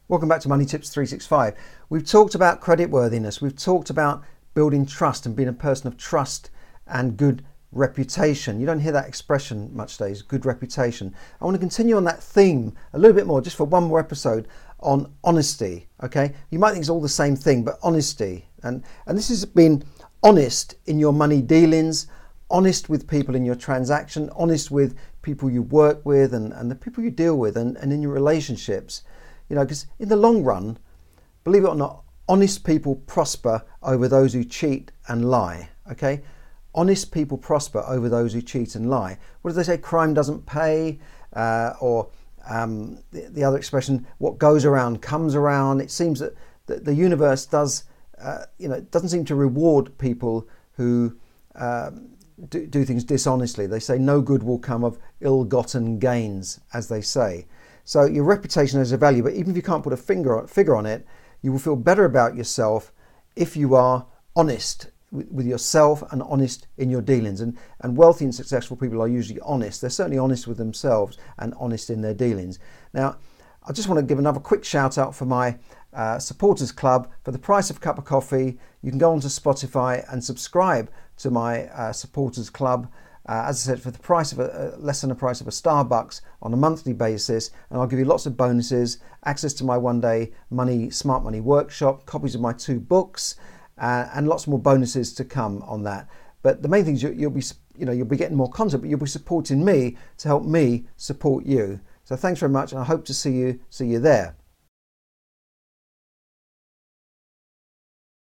Welcome back to Money Tips 365. We've talked about creditworthiness. We've talked about building trust and being a person of trust and good reputation. You don't hear that expression much these days, good reputation. I want to continue on that theme a little bit more, just for one more episode on honesty. Okay, you might think it's all the same thing, but honesty. And this has been honest in your money dealings, honest with people in your transaction, honest with people you work with and the people you deal with and in your relationships. You know, because in the long run, believe it or not, honest people prosper over those who cheat and lie. Okay, honest people prosper over those who cheat and lie. What do they say? Crime doesn't pay, or the other expression, what goes around comes around. It seems that the universe does, doesn't seem to reward people who do things dishonestly. They say no good will come of ill-gotten gains, as they say. So your reputation has a value, but even if you can't put a figure on it, you will feel better about yourself if you are honest with yourself and honest in your dealings. And wealthy and successful people are usually honest. They're certainly honest with themselves and honest in their dealings. Now, I just want to give another quick shout out for my supporters club. For the price of a cup of coffee, you can go onto Spotify and subscribe to my supporters club. As I said, for the price of less than the price of a Starbucks on a monthly basis, and I'll give you lots of bonuses, access to my one-day smart money workshop, copies of my 2 books, and lots more bonuses to come on that. But the main thing is you'll be getting more content, but you'll be supporting me to help me support you. So thanks very much, and I hope to see you there.